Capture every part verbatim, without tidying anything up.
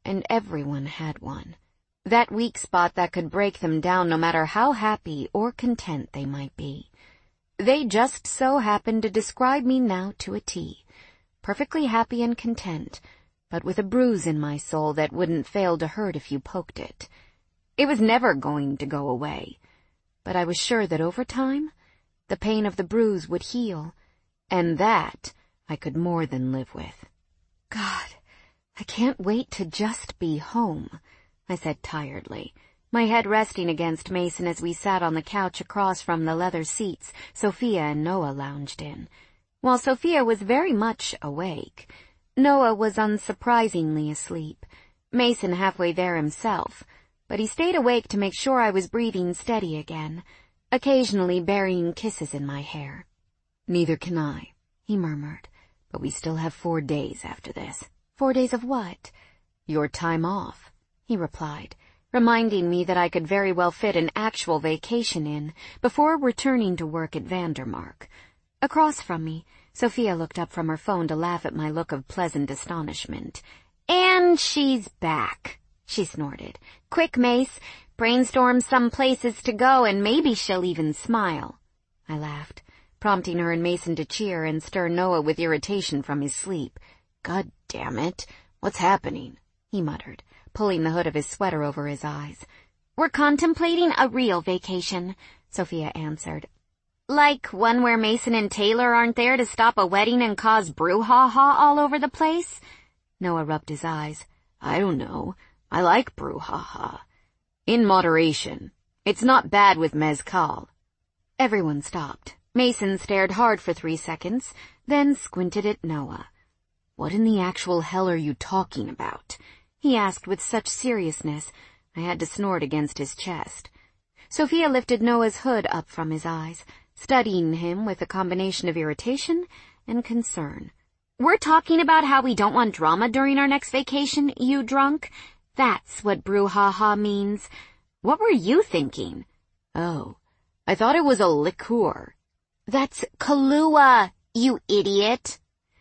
and everyone had one. That weak spot that could break them down no matter how happy or content they might be. They just so happened to describe me now to a T. Perfectly happy and content, but with a bruise in my soul that wouldn't fail to hurt if you poked it. It was never going to go away, but I was sure that over time, the pain of the bruise would heal, and that I could more than live with. God, I can't wait to just be home, I said tiredly, my head resting against Mason as we sat on the couch across from the leather seats Sophia and Noah lounged in. While Sophia was very much awake, Noah was unsurprisingly asleep, Mason halfway there himself, but he stayed awake to make sure I was breathing steady again, occasionally burying kisses in my hair. Neither can I, he murmured, but we still have four days after this. Four days of what? Your time off, he replied, reminding me that I could very well fit an actual vacation in before returning to work at Vandermark. Across from me, Sophia looked up from her phone to laugh at my look of pleasant astonishment. And she's back, she snorted. Quick, Mace, brainstorm some places to go and maybe she'll even smile. I laughed, prompting her and Mason to cheer and stir Noah with irritation from his sleep. God damn it, what's happening? He muttered, pulling the hood of his sweater over his eyes. We're contemplating a real vacation, Sophia answered. Like one where Mason and Taylor aren't there to stop a wedding and cause brouhaha all over the place? Noah rubbed his eyes. I don't know. I like brouhaha. In moderation. It's not bad with mezcal. Everyone stopped. Mason stared hard for three seconds, then squinted at Noah. What in the actual hell are you talking about? He asked with such seriousness, I had to snort against his chest. Sophia lifted Noah's hood up from his eyes, studying him with a combination of irritation and concern. We're talking about how we don't want drama during our next vacation, you drunk? That's what brouhaha means. What were you thinking? Oh, I thought it was a liqueur. That's Kahlua, you idiot.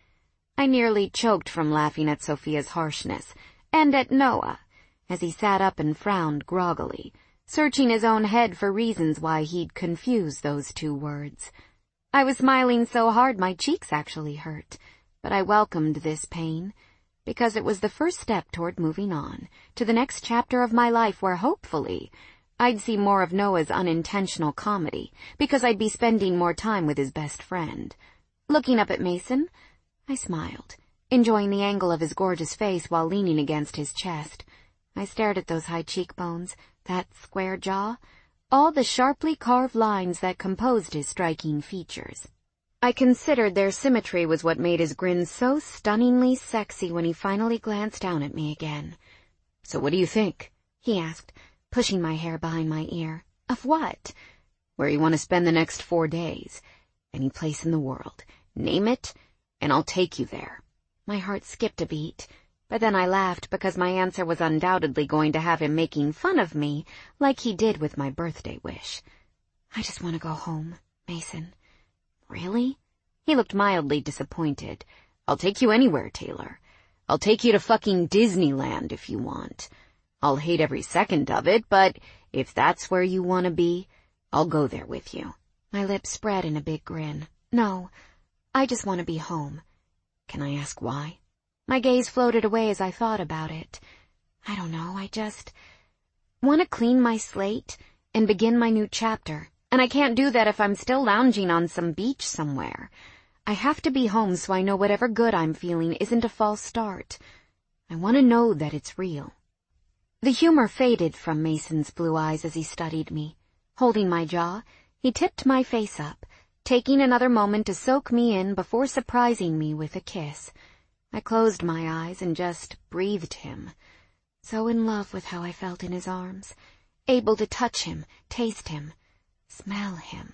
I nearly choked from laughing at Sophia's harshness, and at Noah, as he sat up and frowned groggily, searching his own head for reasons why he'd confused those two words. I was smiling so hard my cheeks actually hurt, but I welcomed this pain, because it was the first step toward moving on to the next chapter of my life where hopefully I'd see more of Noah's unintentional comedy, because I'd be spending more time with his best friend. Looking up at Mason, I smiled, enjoying the angle of his gorgeous face while leaning against his chest. I stared at those high cheekbones, that square jaw, all the sharply carved lines that composed his striking features. I considered their symmetry was what made his grin so stunningly sexy when he finally glanced down at me again. So what do you think? He asked, pushing my hair behind my ear. Of what? Where you want to spend the next four days. Any place in the world. Name it, and I'll take you there. My heart skipped a beat, but then I laughed because my answer was undoubtedly going to have him making fun of me like he did with my birthday wish. I just want to go home, Mason. Really? He looked mildly disappointed. I'll take you anywhere, Taylor. I'll take you to fucking Disneyland if you want. I'll hate every second of it, but if that's where you want to be, I'll go there with you. My lips spread in a big grin. No, I just want to be home. Can I ask why? My gaze floated away as I thought about it. I don't know, I just want to clean my slate and begin my new chapter, and I can't do that if I'm still lounging on some beach somewhere. I have to be home so I know whatever good I'm feeling isn't a false start. I want to know that it's real. The humor faded from Mason's blue eyes as he studied me. Holding my jaw, he tipped my face up, taking another moment to soak me in before surprising me with a kiss. I closed my eyes and just breathed him, so in love with how I felt in his arms, able to touch him, taste him, smell him.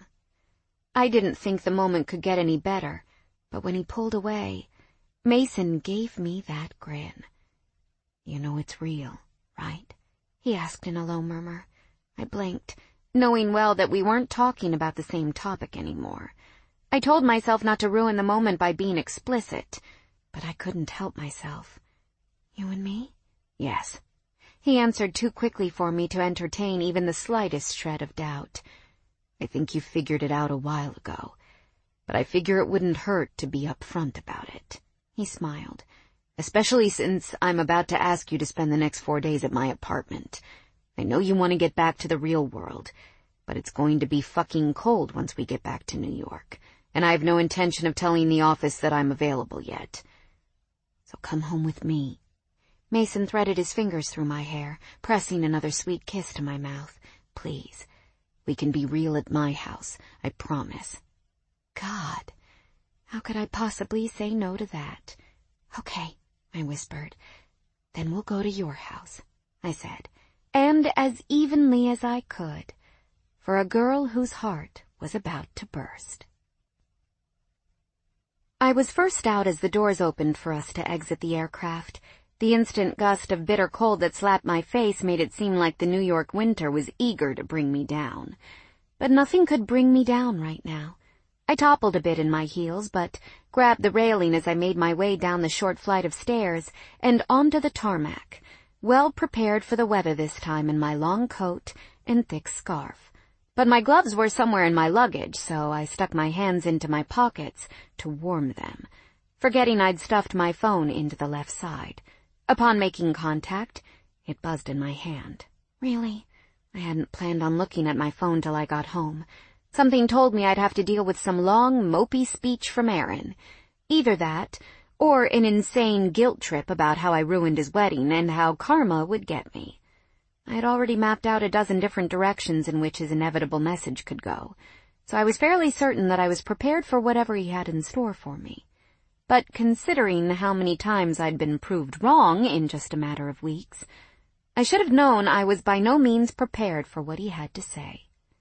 I didn't think the moment could get any better, but when he pulled away, Mason gave me that grin. You know it's real, right? He asked in a low murmur. I blinked, knowing well that we weren't talking about the same topic anymore. I told myself not to ruin the moment by being explicit, but I couldn't help myself. You and me? Yes. He answered too quickly for me to entertain even the slightest shred of doubt. I think you figured it out a while ago, but I figure it wouldn't hurt to be upfront about it. He smiled. Especially since I'm about to ask you to spend the next four days at my apartment. I know you want to get back to the real world, but it's going to be fucking cold once we get back to New York, and I have no intention of telling the office that I'm available yet. So come home with me. Mason threaded his fingers through my hair, pressing another sweet kiss to my mouth. Please. We can be real at my house, I promise. God, how could I possibly say no to that? Okay, I whispered. Then we'll go to your house, I said, and as evenly as I could, for a girl whose heart was about to burst. I was first out as the doors opened for us to exit the aircraft. The instant gust of bitter cold that slapped my face made it seem like the New York winter was eager to bring me down. But nothing could bring me down right now. I toppled a bit in my heels, but grabbed the railing as I made my way down the short flight of stairs and onto the tarmac, well prepared for the weather this time in my long coat and thick scarf. But my gloves were somewhere in my luggage, so I stuck my hands into my pockets to warm them, forgetting I'd stuffed my phone into the left side. Upon making contact, it buzzed in my hand. Really? I hadn't planned on looking at my phone till I got home. Something told me I'd have to deal with some long, mopey speech from Aaron. Either that, or an insane guilt trip about how I ruined his wedding and how karma would get me. I had already mapped out a dozen different directions in which his inevitable message could go, so I was fairly certain that I was prepared for whatever he had in store for me. But considering how many times I'd been proved wrong in just a matter of weeks, I should have known I was by no means prepared for what he had to say.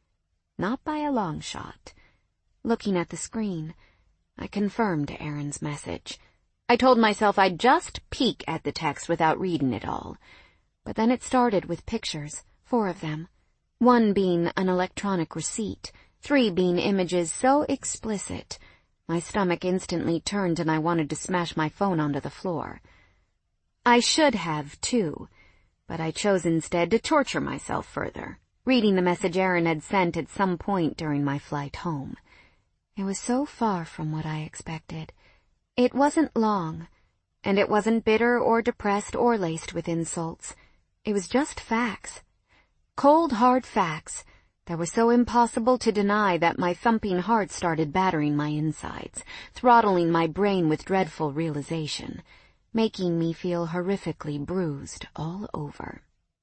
Not by a long shot. Looking at the screen, I confirmed Aaron's message. I told myself I'd just peek at the text without reading it all. But then it started with pictures, four of them. One being an electronic receipt, three being images so explicit my stomach instantly turned and I wanted to smash my phone onto the floor. I should have, too, but I chose instead to torture myself further, reading the message Aaron had sent at some point during my flight home. It was so far from what I expected. It wasn't long, and it wasn't bitter or depressed or laced with insults. It was just facts. Cold, hard facts that were so impossible to deny that my thumping heart started battering my insides, throttling my brain with dreadful realization, making me feel horrifically bruised all over.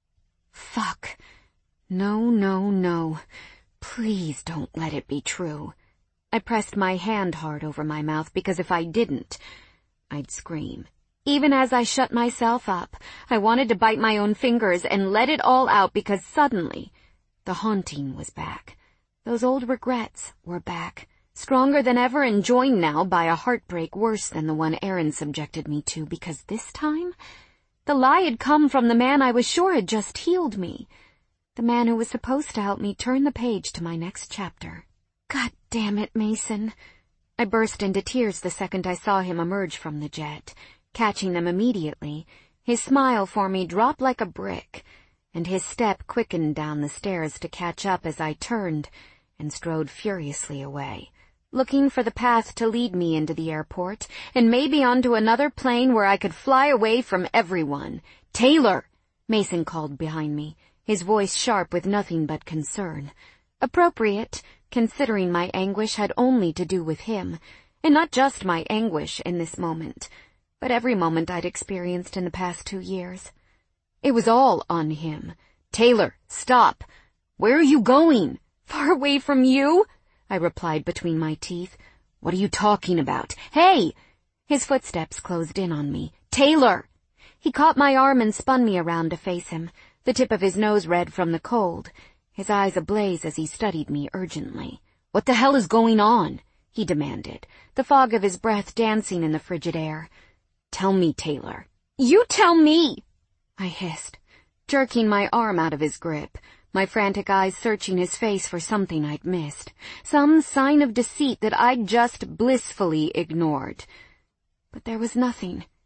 Fuck. No, no, no. Please don't let it be true. I pressed my hand hard over my mouth because if I didn't, I'd scream. Even as I shut myself up, I wanted to bite my own fingers and let it all out because suddenly the haunting was back. Those old regrets were back, stronger than ever and joined now by a heartbreak worse than the one Aaron subjected me to, because this time the lie had come from the man I was sure had just healed me, the man who was supposed to help me turn the page to my next chapter. God damn it, Mason. I burst into tears the second I saw him emerge from the jet. Catching them immediately, his smile for me dropped like a brick, and his step quickened down the stairs to catch up as I turned and strode furiously away, looking for the path to lead me into the airport, and maybe onto another plane where I could fly away from everyone. Taylor! Mason called behind me, his voice sharp with nothing but concern. Appropriate, considering my anguish had only to do with him, and not just my anguish in this moment, but every moment I'd experienced in the past two years. It was all on him. Taylor, stop! Where are you going? Far away from you? I replied between my teeth. What are you talking about? Hey! His footsteps closed in on me. Taylor! He caught my arm and spun me around to face him, the tip of his nose red from the cold, his eyes ablaze as he studied me urgently. What the hell is going on? He demanded, the fog of his breath dancing in the frigid air. Tell me, Taylor. You tell me! I hissed, jerking my arm out of his grip, my frantic eyes searching his face for something I'd missed, some sign of deceit that I'd just blissfully ignored. But there was nothing.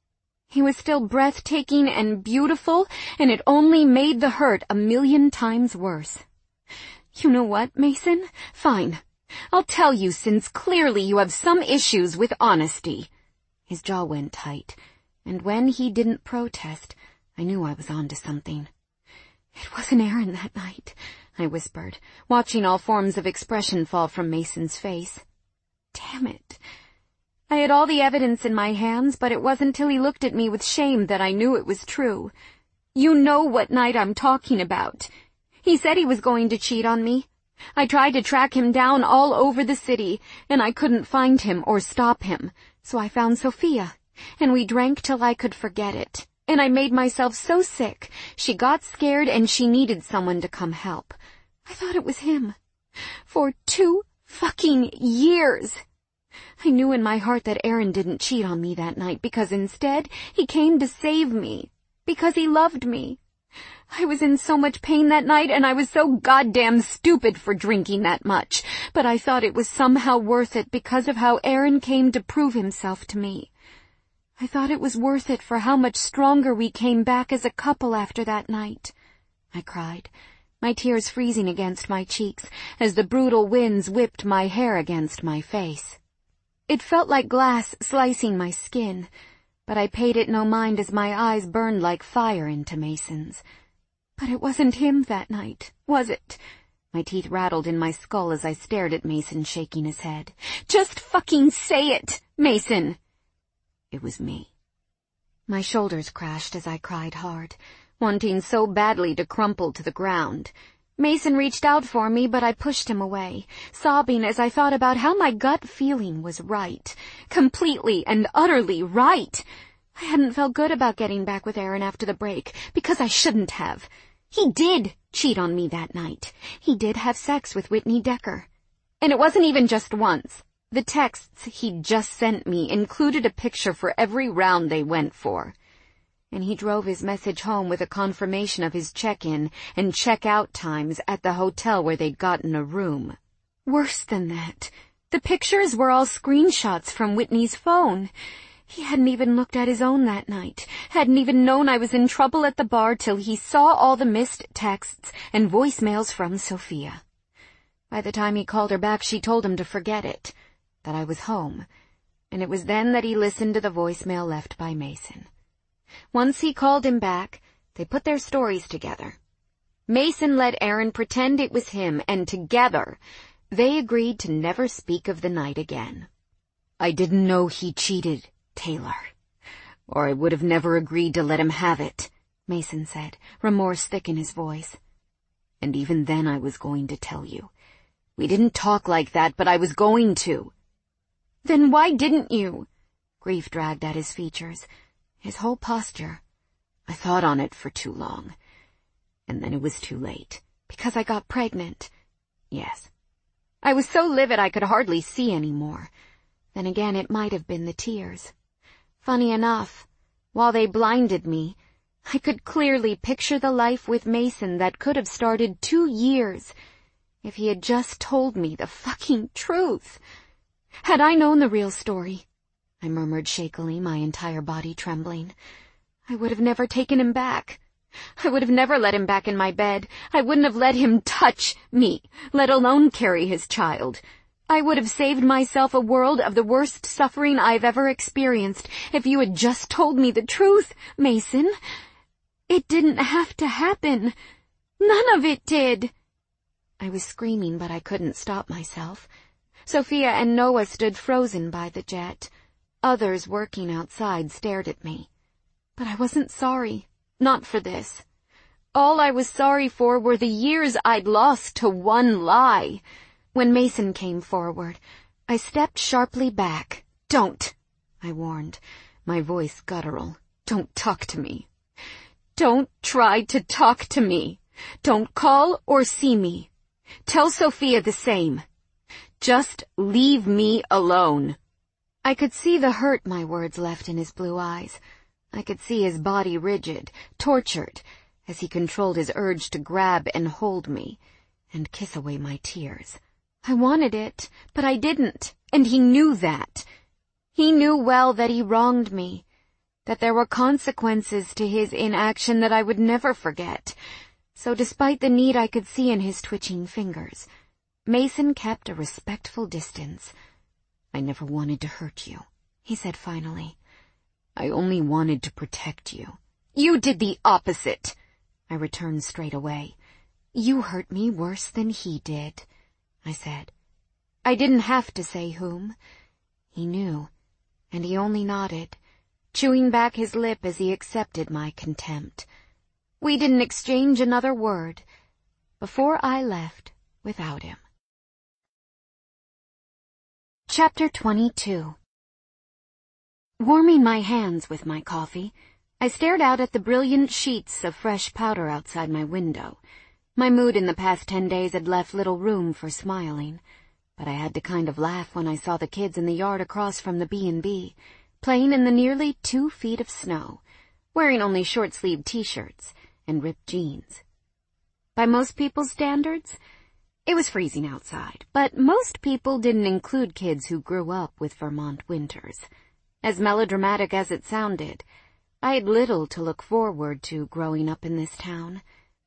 He was still breathtaking and beautiful, and it only made the hurt a million times worse. You know what, Mason? Fine. I'll tell you, since clearly you have some issues with honesty. His jaw went tight, and when he didn't protest, I knew I was on to something. It wasn't Aaron that night, I whispered, watching all forms of expression fall from Mason's face. Damn it. I had all the evidence in my hands, but it wasn't till he looked at me with shame that I knew it was true. You know what night I'm talking about. He said he was going to cheat on me. I tried to track him down all over the city, and I couldn't find him or stop him, so I found Sophia, and we drank till I could forget it. And I made myself so sick, she got scared and she needed someone to come help. I thought it was him. For two fucking years. I knew in my heart that Aaron didn't cheat on me that night because instead he came to save me. Because he loved me. I was in so much pain that night and I was so goddamn stupid for drinking that much. But I thought it was somehow worth it because of how Aaron came to prove himself to me. I thought it was worth it for how much stronger we came back as a couple after that night. I cried, my tears freezing against my cheeks as the brutal winds whipped my hair against my face. It felt like glass slicing my skin, but I paid it no mind as my eyes burned like fire into Mason's. But it wasn't him that night, was it? My teeth rattled in my skull as I stared at Mason shaking his head. Just fucking say it, Mason! It was me. My shoulders crashed as I cried hard, wanting so badly to crumple to the ground. Mason reached out for me, but I pushed him away, sobbing as I thought about how my gut feeling was right. Completely and utterly right. I hadn't felt good about getting back with Aaron after the break, because I shouldn't have. He did cheat on me that night. He did have sex with Whitney Decker. And it wasn't even just once. The texts he'd just sent me included a picture for every round they went for. And he drove his message home with a confirmation of his check-in and check-out times at the hotel where they'd gotten a room. Worse than that, the pictures were all screenshots from Whitney's phone. He hadn't even looked at his own that night, hadn't even known I was in trouble at the bar till he saw all the missed texts and voicemails from Sophia. By the time he called her back, she told him to forget it, that I was home, and it was then that he listened to the voicemail left by Mason. Once he called him back, they put their stories together. Mason let Aaron pretend it was him, and together, they agreed to never speak of the night again. I didn't know he cheated, Taylor, or I would have never agreed to let him have it, Mason said, remorse thick in his voice. And even then I was going to tell you. We didn't talk like that, but I was going to. Then why didn't you? Grief dragged at his features. His whole posture. I thought on it for too long. And then it was too late. Because I got pregnant. Yes. I was so livid I could hardly see any more. Then again, it might have been the tears. Funny enough, while they blinded me, I could clearly picture the life with Mason that could have started two years if he had just told me the fucking truth. Had I known the real story, I murmured shakily, my entire body trembling, I would have never taken him back. I would have never let him back in my bed. I wouldn't have let him touch me, let alone carry his child. I would have saved myself a world of the worst suffering I've ever experienced if you had just told me the truth, Mason. It didn't have to happen. None of it did. I was screaming, but I couldn't stop myself. Sophia and Noah stood frozen by the jet. Others working outside stared at me. But I wasn't sorry. Not for this. All I was sorry for were the years I'd lost to one lie. When Mason came forward, I stepped sharply back. Don't, I warned, my voice guttural. Don't talk to me. Don't try to talk to me. Don't call or see me. Tell Sophia the same. Just leave me alone. I could see the hurt my words left in his blue eyes. I could see his body rigid, tortured, as he controlled his urge to grab and hold me and kiss away my tears. I wanted it, but I didn't, and he knew that. He knew well that he wronged me, that there were consequences to his inaction that I would never forget. So despite the need I could see in his twitching fingers, Mason kept a respectful distance. "I never wanted to hurt you," he said finally. "I only wanted to protect you." "You did the opposite," I returned straight away. "You hurt me worse than he did," I said. I didn't have to say whom. He knew, and he only nodded, chewing back his lip as he accepted my contempt. We didn't exchange another word before I left without him. Chapter twenty-two. Warming my hands with my coffee, I stared out at the brilliant sheets of fresh powder outside my window. My mood in the past ten days had left little room for smiling, but I had to kind of laugh when I saw the kids in the yard across from the B and B, playing in the nearly two feet of snow, wearing only short-sleeved t-shirts and ripped jeans. By most people's standards, it was freezing outside, but most people didn't include kids who grew up with Vermont winters. As melodramatic as it sounded, I had little to look forward to growing up in this town.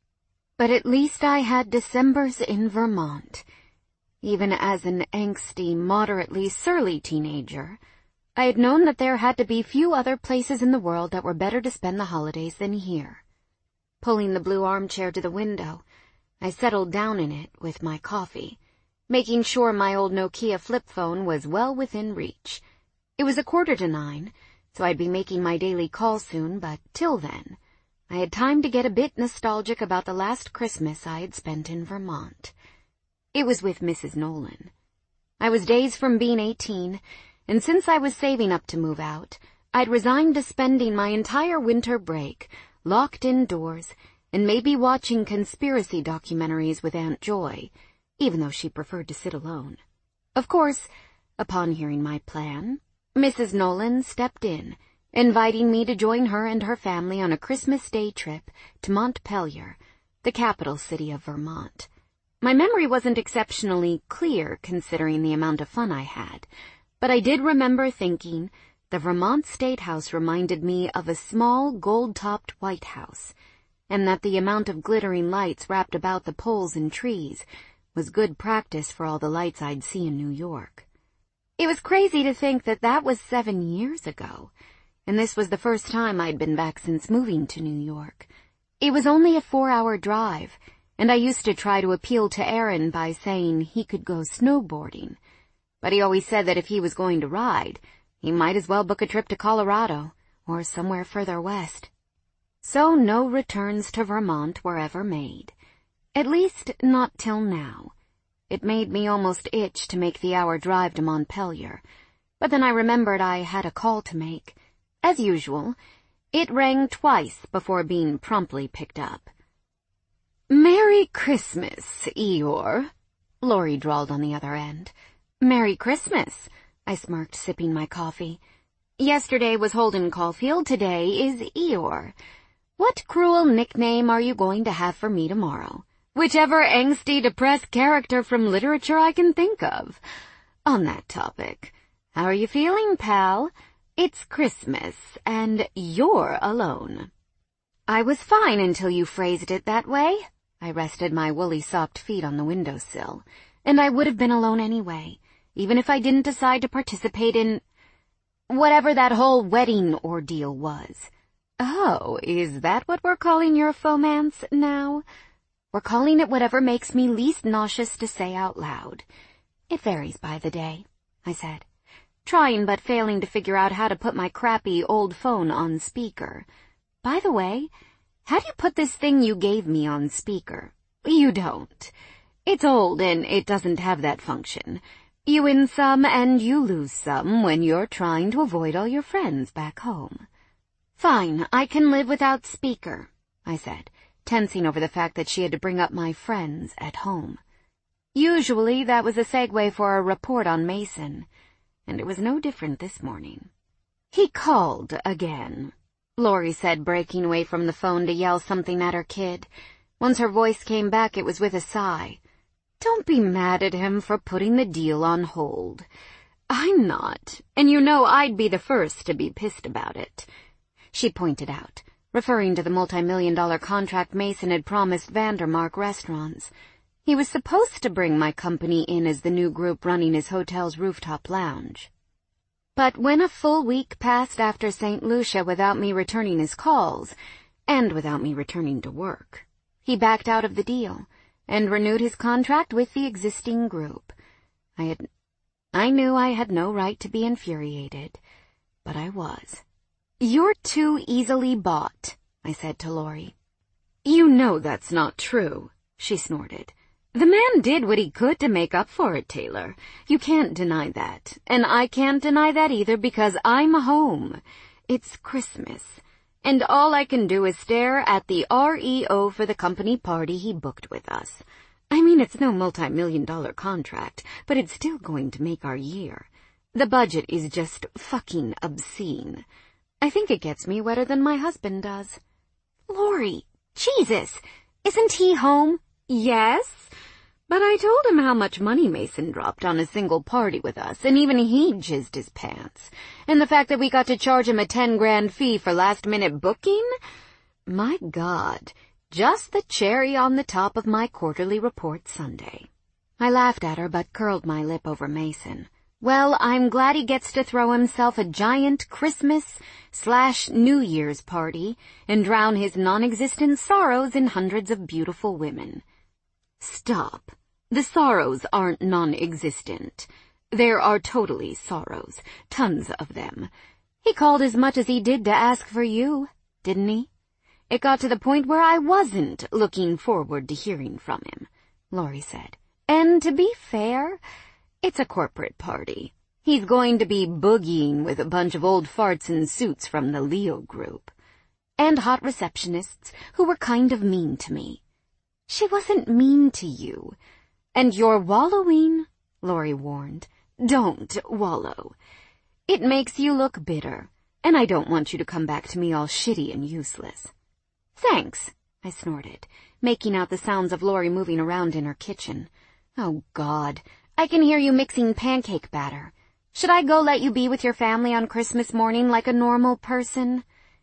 But at least I had Decembers in Vermont. Even as an angsty, moderately surly teenager, I had known that there had to be few other places in the world that were better to spend the holidays than here. Pulling the blue armchair to the window, I settled down in it with my coffee, making sure my old Nokia flip phone was well within reach. It was a quarter to nine, so I'd be making my daily call soon, but till then, I had time to get a bit nostalgic about the last Christmas I had spent in Vermont. It was with Missus Nolan. I was days from being eighteen, and since I was saving up to move out, I'd resigned to spending my entire winter break locked indoors and maybe watching conspiracy documentaries with Aunt Joy, even though she preferred to sit alone. Of course, upon hearing my plan, Missus Nolan stepped in, inviting me to join her and her family on a Christmas Day trip to Montpelier, the capital city of Vermont. My memory wasn't exceptionally clear considering the amount of fun I had, but I did remember thinking the Vermont State House reminded me of a small gold-topped White House, and that the amount of glittering lights wrapped about the poles and trees was good practice for all the lights I'd see in New York. It was crazy to think that that was seven years ago, and this was the first time I'd been back since moving to New York. It was only a four-hour drive, and I used to try to appeal to Aaron by saying he could go snowboarding, but he always said that if he was going to ride, he might as well book a trip to Colorado or somewhere further west. So no returns to Vermont were ever made. At least not till now. It made me almost itch to make the hour drive to Montpelier, but then I remembered I had a call to make. As usual, it rang twice before being promptly picked up. "Merry Christmas, Eeyore," Laurie drawled on the other end. "Merry Christmas," I smirked, sipping my coffee. "Yesterday was Holden Caulfield, today is Eeyore. What cruel nickname are you going to have for me tomorrow? Whichever angsty, depressed character from literature I can think of. On that topic, how are you feeling, pal? It's Christmas, and you're alone." "I was fine until you phrased it that way." I rested my woolly-socked feet on the windowsill, and I would have been alone anyway, even if I didn't decide to participate in whatever that whole wedding ordeal was. "Oh, is that what we're calling your fomance now?" "We're calling it whatever makes me least nauseous to say out loud. It varies by the day," I said, trying but failing to figure out how to put my crappy old phone on speaker. "By the way, how do you put this thing you gave me on speaker?" "You don't. It's old and it doesn't have that function. You win some and you lose some when you're trying to avoid all your friends back home." "Fine, I can live without speaker," I said, tensing over the fact that she had to bring up my friends at home. Usually that was a segue for a report on Mason, and it was no different this morning. "He called again," Laurie said, breaking away from the phone to yell something at her kid. Once her voice came back, it was with a sigh. "Don't be mad at him for putting the deal on hold. I'm not, and you know I'd be the first to be pissed about it. she pointed out, referring to the multi-million dollar contract Mason had promised Vandermark Restaurants. He was supposed to bring my company in as the new group running his hotel's rooftop lounge. But when a full week passed after Saint Lucia without me returning his calls, and without me returning to work, he backed out of the deal and renewed his contract with the existing group. I had, I knew I had no right to be infuriated, but I was. "You're too easily bought," I said to Laurie. "You know that's not true," she snorted. "The man did what he could to make up for it, Taylor. You can't deny that, and I can't deny that either because I'm home. It's Christmas, and all I can do is stare at the R E O for the company party he booked with us. I mean, it's no multi-million dollar contract, but it's still going to make our year. The budget is just fucking obscene. I think it gets me wetter than my husband does." "Laurie, Jesus, isn't he home?" "Yes, but I told him how much money Mason dropped on a single party with us, and even he jizzed his pants. And the fact that we got to charge him a ten grand fee for last-minute booking? My God, just the cherry on the top of my quarterly report Sunday." I laughed at her but curled my lip over Mason. Well, I'm glad he gets to throw himself a giant Christmas slash New Year's party and drown his non-existent sorrows in hundreds of beautiful women. Stop. The sorrows aren't non-existent. There are totally sorrows, tons of them. He called as much as he did to ask for you, didn't he? It got to the point where I wasn't looking forward to hearing from him, Laurie said. And to be fair, it's a corporate party. He's going to be boogieing with a bunch of old farts in suits from the Leo group. And hot receptionists who were kind of mean to me. She wasn't mean to you. And you're wallowing, Laurie warned. Don't wallow. It makes you look bitter, and I don't want you to come back to me all shitty and useless. Thanks, I snorted, making out the sounds of Laurie moving around in her kitchen. Oh, God. I can hear you mixing pancake batter. Should I go let you be with your family on Christmas morning like a normal person?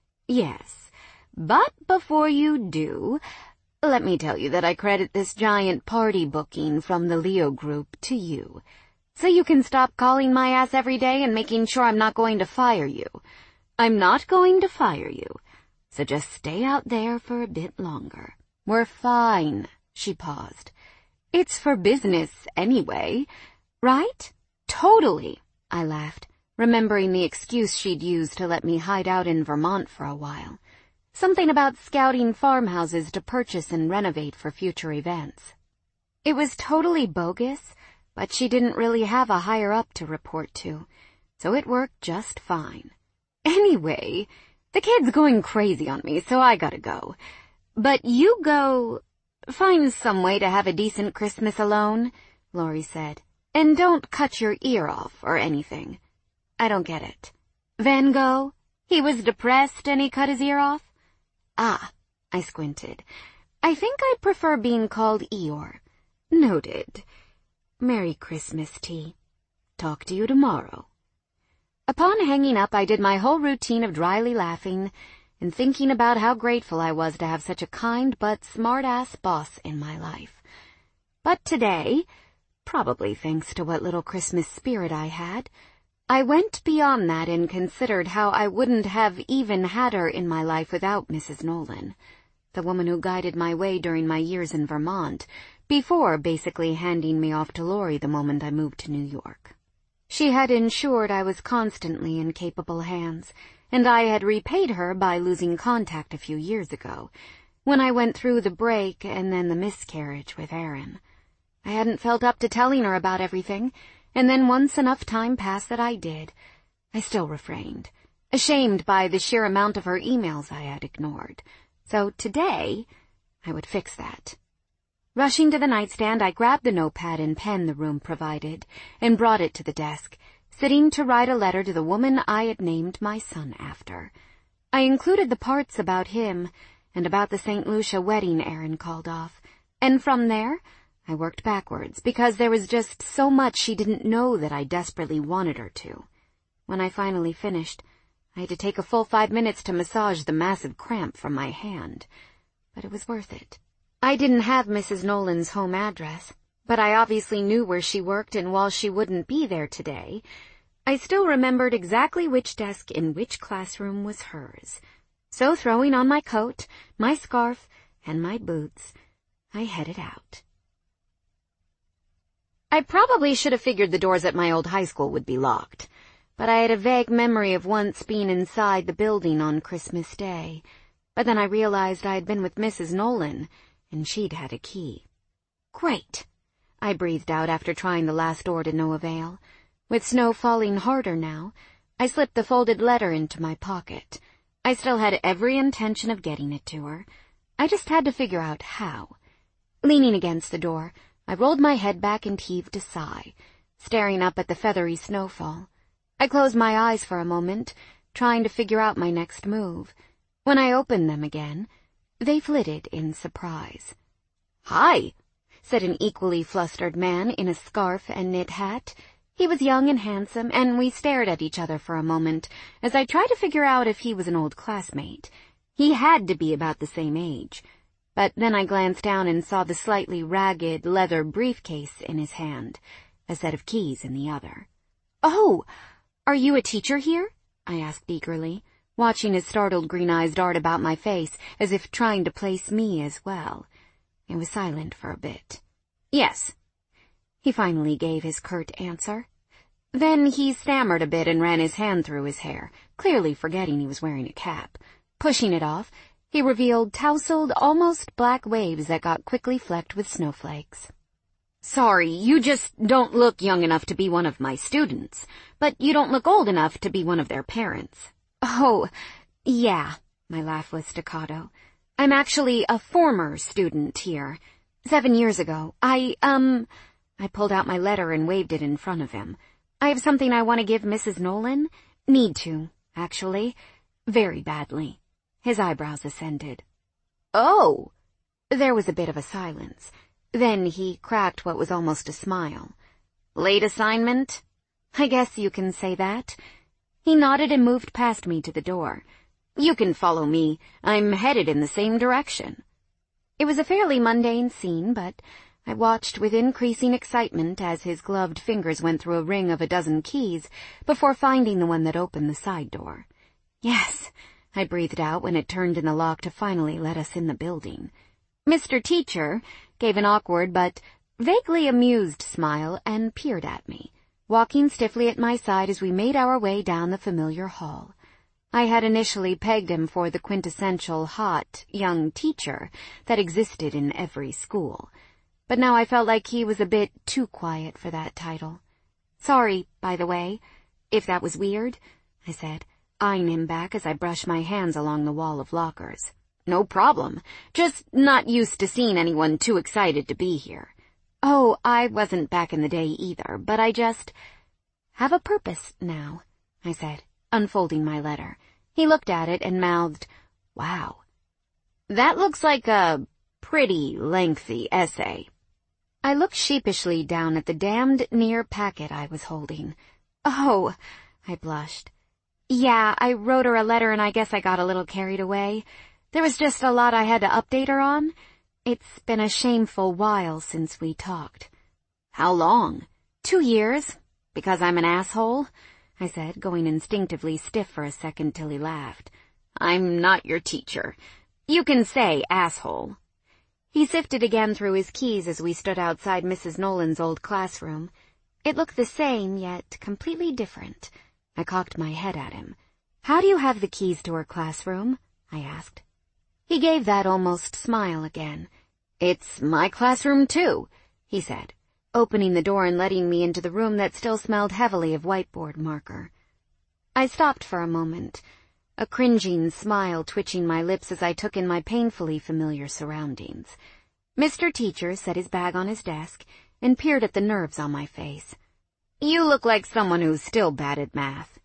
Yes, but before you do, let me tell you that I credit this giant party booking from the Leo group to you, so you can stop calling my ass every day and making sure I'm not going to fire you. I'm not going to fire you, so just stay out there for a bit longer. We're fine, she paused. It's for business anyway, right? Totally, I laughed, remembering the excuse she'd used to let me hide out in Vermont for a while. Something about scouting farmhouses to purchase and renovate for future events. It was totally bogus, but she didn't really have a higher-up to report to, so it worked just fine. Anyway, the kid's going crazy on me, so I gotta go. But you go... Find some way to have a decent Christmas alone, Laurie said. And don't cut your ear off or anything. I don't get it. Van Gogh? He was depressed and he cut his ear off? Ah, I squinted. I think I prefer being called Eeyore. Noted. Merry Christmas, T. Talk to you tomorrow. Upon hanging up, I did my whole routine of dryly laughing and thinking about how grateful I was to have such a kind but smart-ass boss in my life. But today, probably thanks to what little Christmas spirit I had, I went beyond that and considered how I wouldn't have even had her in my life without Missus Nolan, the woman who guided my way during my years in Vermont, before basically handing me off to Laurie the moment I moved to New York. She had ensured I was constantly in capable hands, and I had repaid her by losing contact a few years ago, when I went through the break and then the miscarriage with Aaron. I hadn't felt up to telling her about everything, and then once enough time passed that I did. I still refrained, ashamed by the sheer amount of her emails I had ignored. So today, I would fix that. Rushing to the nightstand, I grabbed the notepad and pen the room provided and brought it to the desk, sitting to write a letter to the woman I had named my son after. I included the parts about him and about the Saint Lucia wedding Aaron called off, and from there I worked backwards because there was just so much she didn't know that I desperately wanted her to. When I finally finished, I had to take a full five minutes to massage the massive cramp from my hand, but it was worth it. I didn't have Missus Nolan's home address, but I obviously knew where she worked, and while she wouldn't be there today, I still remembered exactly which desk in which classroom was hers. So throwing on my coat, my scarf, and my boots, I headed out. I probably should have figured the doors at my old high school would be locked, but I had a vague memory of once being inside the building on Christmas Day. But then I realized I had been with Missus Nolan, and she'd had a key. Great! I breathed out after trying the last door to no avail. With snow falling harder now, I slipped the folded letter into my pocket. I still had every intention of getting it to her. I just had to figure out how. Leaning against the door, I rolled my head back and heaved a sigh, staring up at the feathery snowfall. I closed my eyes for a moment, trying to figure out my next move. When I opened them again, they flitted in surprise. "Hi," said an equally flustered man in a scarf and knit hat. He was young and handsome, and we stared at each other for a moment as I tried to figure out if he was an old classmate. He had to be about the same age. But then I glanced down and saw the slightly ragged leather briefcase in his hand, a set of keys in the other. "Oh, are you a teacher here?" I asked eagerly, watching his startled green eyes dart about my face as if trying to place me as well. It was silent for a bit. "Yes." He finally gave his curt answer. Then he stammered a bit and ran his hand through his hair, clearly forgetting he was wearing a cap. Pushing it off, he revealed tousled, almost black waves that got quickly flecked with snowflakes. "Sorry, you just don't look young enough to be one of my students, but you don't look old enough to be one of their parents." "Oh, yeah," my laugh was staccato. "I'm actually a former student here. Seven years ago, I, um..." I pulled out my letter and waved it in front of him. "I have something I want to give Missus Nolan. Need to, actually. Very badly." His eyebrows ascended. "Oh!" There was a bit of a silence. Then he cracked what was almost a smile. "Late assignment?" "I guess you can say that." He nodded and moved past me to the door. "You can follow me. I'm headed in the same direction." It was a fairly mundane scene, but I watched with increasing excitement as his gloved fingers went through a ring of a dozen keys before finding the one that opened the side door. "Yes," I breathed out when it turned in the lock to finally let us in the building. Mister Teacher gave an awkward but vaguely amused smile and peered at me, walking stiffly at my side as we made our way down the familiar hall. I had initially pegged him for the quintessential hot, young teacher that existed in every school, but now I felt like he was a bit too quiet for that title. "Sorry, by the way, if that was weird," I said, eyeing him back as I brushed my hands along the wall of lockers. "No problem. Just not used to seeing anyone too excited to be here." "Oh, I wasn't back in the day either, but I just have a purpose now," I said, unfolding my letter. He looked at it and mouthed, "Wow. That looks like a pretty lengthy essay." I looked sheepishly down at the damned near packet I was holding. "Oh," I blushed. "Yeah, I wrote her a letter and I guess I got a little carried away. There was just a lot I had to update her on. It's been a shameful while since we talked." "How long?" Two years. Because I'm an asshole?" I said, going instinctively stiff for a second till he laughed. "I'm not your teacher. You can say asshole." He sifted again through his keys as we stood outside Missus Nolan's old classroom. It looked the same, yet completely different. I cocked my head at him. "How do you have the keys to her classroom?" I asked. He gave that almost smile again. "It's my classroom, too," he said, opening the door and letting me into the room that still smelled heavily of whiteboard marker. I stopped for a moment, a cringing smile twitching my lips as I took in my painfully familiar surroundings. Mister Teacher set his bag on his desk and peered at the nerves on my face. "You look like someone who's still bad at math."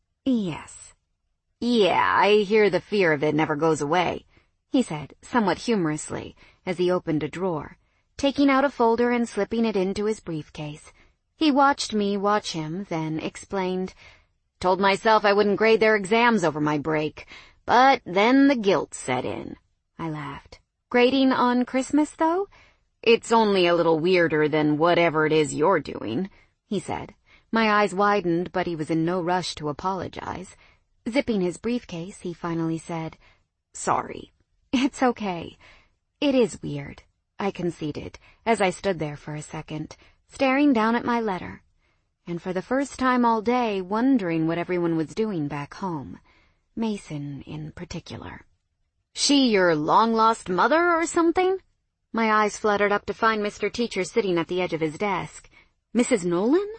"Yes." "Yeah, I hear the fear of it never goes away," he said, somewhat humorously, as he opened a drawer, taking out a folder and slipping it into his briefcase. He watched me watch him, then explained, Told myself I wouldn't grade their exams over my break, but then the guilt set in. I laughed. Grading on Christmas, though? It's only a little weirder than whatever it is you're doing, he said. My eyes widened, but he was in no rush to apologize. Zipping his briefcase, he finally said, "Sorry." "It's okay. It is weird," I conceded, as I stood there for a second, staring down at my letter, and for the first time all day wondering what everyone was doing back home. Mason in particular. "She your long-lost mother or something?" My eyes fluttered up to find Mister Teacher sitting at the edge of his desk. "Missus Nolan?"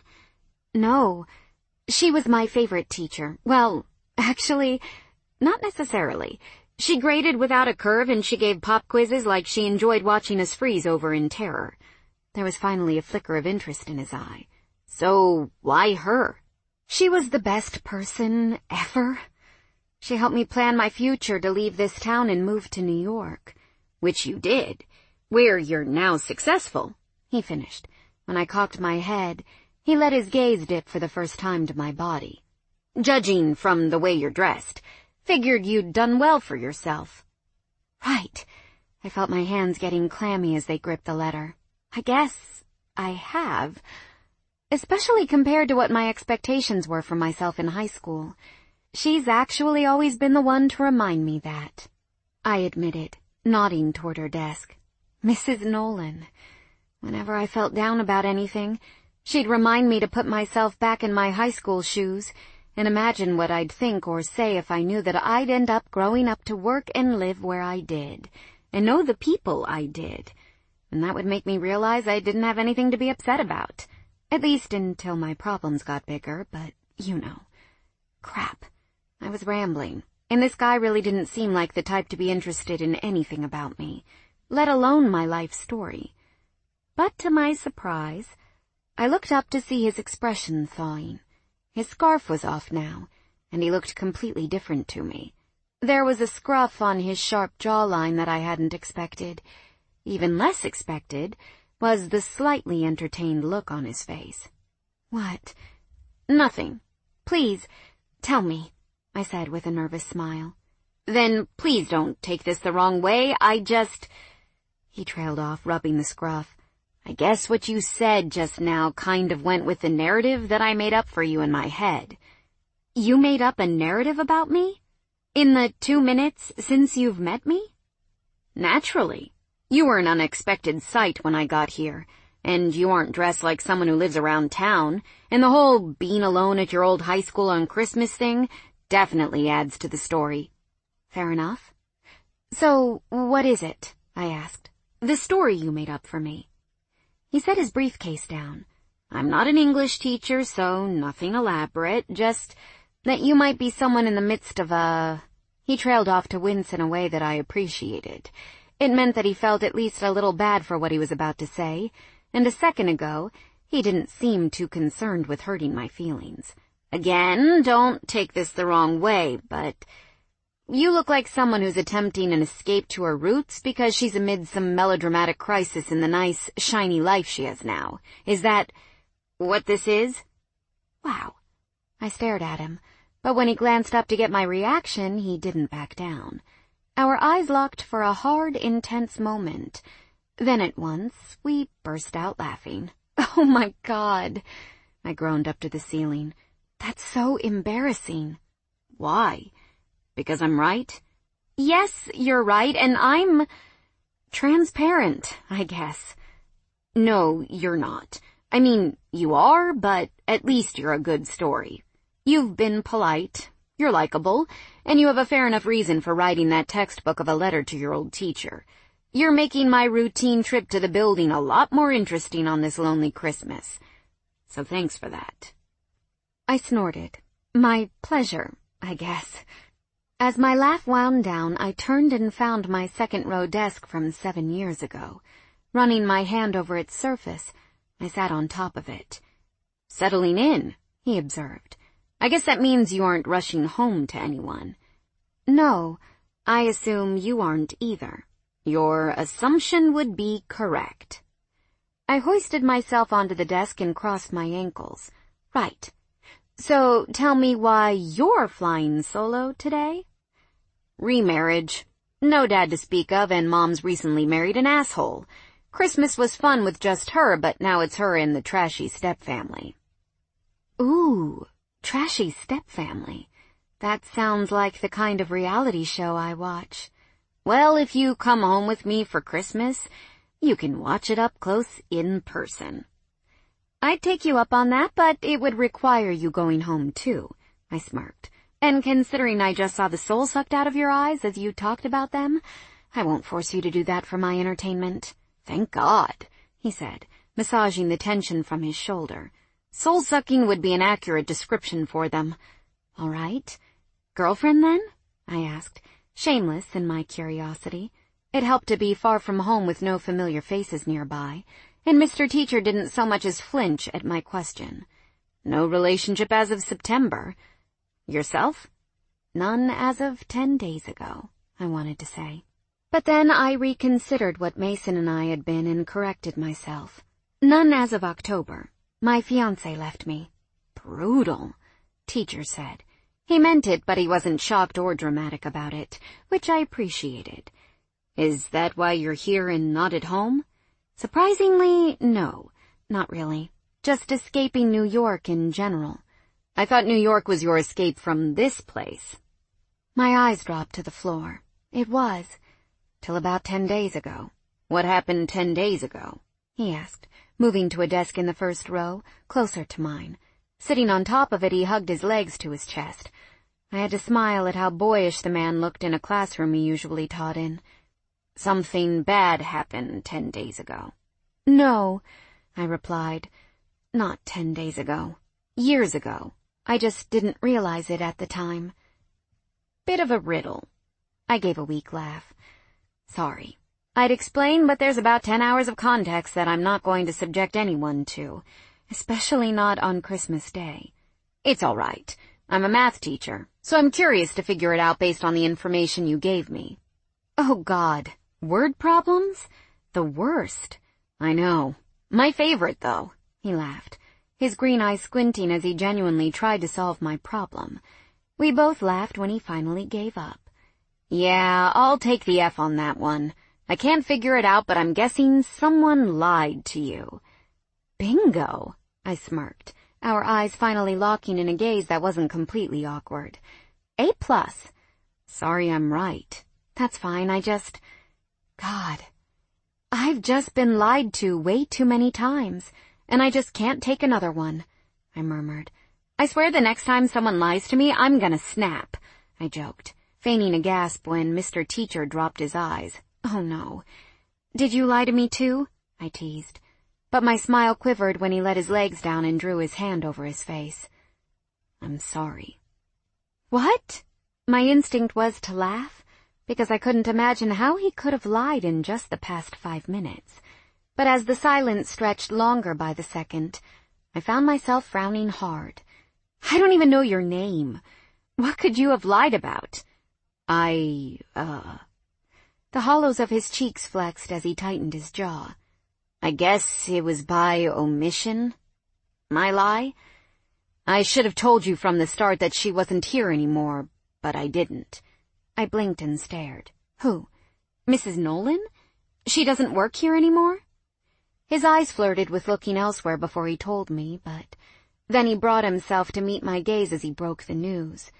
"No. She was my favorite teacher. Well, actually, not necessarily. She graded without a curve and she gave pop quizzes like she enjoyed watching us freeze over in terror." There was finally a flicker of interest in his eye. "So, why her?" "She was the best person ever. She helped me plan my future to leave this town and move to New York." "Which you did, where you're now successful," he finished. When I cocked my head, he let his gaze dip for the first time to my body. "Judging from the way you're dressed, figured you'd done well for yourself." "Right." I felt my hands getting clammy as they gripped the letter. "I guess I have. Especially compared to what my expectations were for myself in high school. She's actually always been the one to remind me that," I admitted, nodding toward her desk. "Missus Nolan. Whenever I felt down about anything, she'd remind me to put myself back in my high school shoes and imagine what I'd think or say if I knew that I'd end up growing up to work and live where I did, and know the people I did. And that would make me realize I didn't have anything to be upset about. At least until my problems got bigger, but you know. Crap. I was rambling, and this guy really didn't seem like the type to be interested in anything about me, let alone my life story. But to my surprise, I looked up to see his expression thawing. His scarf was off now, and he looked completely different to me. There was a scruff on his sharp jawline that I hadn't expected. Even less expected was the slightly entertained look on his face. "What?" "Nothing. Please, tell me," I said with a nervous smile. "Then please don't take this the wrong way. I just—" He trailed off, rubbing the scruff. "I guess what you said just now kind of went with the narrative that I made up for you in my head." "You made up a narrative about me? In the two minutes since you've met me?" "Naturally. You were an unexpected sight when I got here, and you aren't dressed like someone who lives around town, and the whole being alone at your old high school on Christmas thing definitely adds to the story." "Fair enough. So, what is it?" I asked. "The story you made up for me." He set his briefcase down. "I'm not an English teacher, so nothing elaborate, just that you might be someone in the midst of a—" He trailed off to wince in a way that I appreciated. It meant that he felt at least a little bad for what he was about to say, and a second ago he didn't seem too concerned with hurting my feelings. "Again, don't take this the wrong way, but you look like someone who's attempting an escape to her roots because she's amid some melodramatic crisis in the nice, shiny life she has now. Is that what this is?" "Wow." I stared at him, but when he glanced up to get my reaction, he didn't back down. Our eyes locked for a hard, intense moment. Then at once, we burst out laughing. "Oh my God!" I groaned up to the ceiling. "That's so embarrassing." "Why? Because I'm right?" "Yes, you're right, and I'm transparent, I guess." "No, you're not. I mean, you are, but at least you're a good story. You've been polite, you're likable, and you have a fair enough reason for writing that textbook of a letter to your old teacher. You're making my routine trip to the building a lot more interesting on this lonely Christmas. So thanks for that." I snorted. "My pleasure, I guess." As my laugh wound down, I turned and found my second-row desk from seven years ago. Running my hand over its surface, I sat on top of it. "Settling in," he observed. "I guess that means you aren't rushing home to anyone." "No, I assume you aren't either." "Your assumption would be correct." I hoisted myself onto the desk and crossed my ankles. "Right. So tell me why you're flying solo today? Remarriage. No dad to speak of, and Mom's recently married an asshole. Christmas was fun with just her, but now it's her and the trashy stepfamily. Ooh, trashy stepfamily. That sounds like the kind of reality show I watch. Well, if you come home with me for Christmas, you can watch it up close in person. I'd take you up on that, but it would require you going home too, I smirked. And considering I just saw the soul sucked out of your eyes as you talked about them, I won't force you to do that for my entertainment. Thank God, he said, massaging the tension from his shoulder. Soul-sucking would be an accurate description for them. All right. Girlfriend, then? I asked, shameless in my curiosity. It helped to be far from home with no familiar faces nearby, and Mister Teacher didn't so much as flinch at my question. No relationship as of September. Yourself? None as of ten days ago, I wanted to say. But then I reconsidered what Mason and I had been and corrected myself. None as of October. My fiancé left me. Brutal, Teacher said. He meant it, but he wasn't shocked or dramatic about it, which I appreciated. Is that why you're here and not at home? Surprisingly, no, not really. Just escaping New York in general. I thought New York was your escape from this place. My eyes dropped to the floor. It was. Till about ten days ago. What happened ten days ago? He asked, moving to a desk in the first row, closer to mine. Sitting on top of it, he hugged his legs to his chest. I had to smile at how boyish the man looked in a classroom he usually taught in. Something bad happened ten days ago. No, I replied. Not ten days ago. Years ago. I just didn't realize it at the time. Bit of a riddle. I gave a weak laugh. Sorry. I'd explain, but there's about ten hours of context that I'm not going to subject anyone to, especially not on Christmas Day. It's all right. I'm a math teacher, so I'm curious to figure it out based on the information you gave me. Oh, God. Word problems? The worst. I know. My favorite, though. He laughed, his green eyes squinting as he genuinely tried to solve my problem. We both laughed when he finally gave up. Yeah, I'll take the F on that one. I can't figure it out, but I'm guessing someone lied to you. Bingo, I smirked, our eyes finally locking in a gaze that wasn't completely awkward. A plus. Sorry I'm right. That's fine, I just... God, I've just been lied to way too many times, and I just can't take another one, I murmured. I swear the next time someone lies to me, I'm gonna snap, I joked, feigning a gasp when Mister Teacher dropped his eyes. Oh no. Did you lie to me too? I teased. But my smile quivered when he let his legs down and drew his hand over his face. I'm sorry. What? My instinct was to laugh, because I couldn't imagine how he could have lied in just the past five minutes. But as the silence stretched longer by the second, I found myself frowning hard. I don't even know your name. What could you have lied about? I, uh... The hollows of his cheeks flexed as he tightened his jaw. I guess it was by omission? My lie? I should have told you from the start that she wasn't here anymore, but I didn't. I blinked and stared. Who? Missus Nolan? She doesn't work here anymore? His eyes flirted with looking elsewhere before he told me, but then he brought himself to meet my gaze as he broke the news.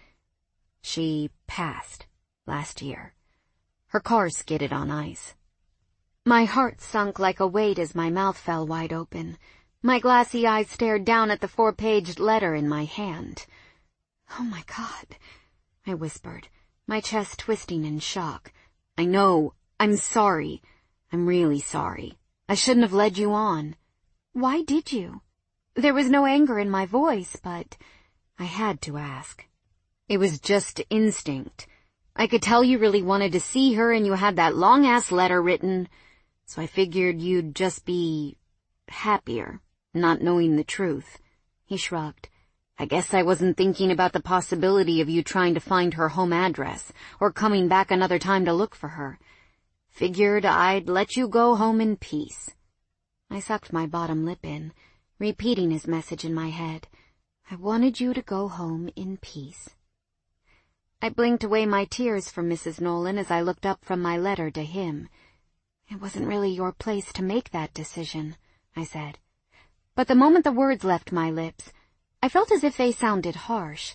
She passed last year. Her car skidded on ice. My heart sunk like a weight as my mouth fell wide open. My glassy eyes stared down at the four-paged letter in my hand. Oh my God, I whispered, my chest twisting in shock. I know. I'm sorry. I'm really sorry. I shouldn't have led you on. Why did you? There was no anger in my voice, but I had to ask. It was just instinct. I could tell you really wanted to see her and you had that long-ass letter written, so I figured you'd just be happier, not knowing the truth. He shrugged. I guess I wasn't thinking about the possibility of you trying to find her home address or coming back another time to look for her. Figured I'd let you go home in peace. I sucked my bottom lip in, repeating his message in my head. I wanted you to go home in peace. I blinked away my tears from Missus Nolan as I looked up from my letter to him. It wasn't really your place to make that decision, I said. But the moment the words left my lips, I felt as if they sounded harsh.